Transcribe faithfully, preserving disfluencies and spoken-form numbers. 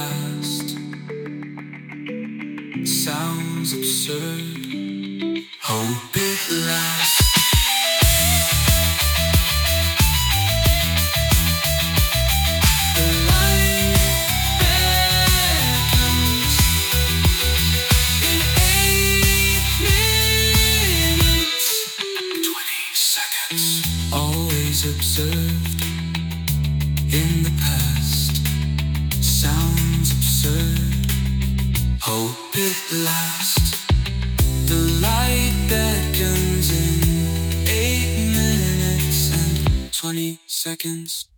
last. Sounds absurd. Hope it lasts. The light beckons in eight minutes, twenty seconds. Always observed in the past. Sounds absurd. Hope it lasts. The light beckons in eight minutes and twenty seconds.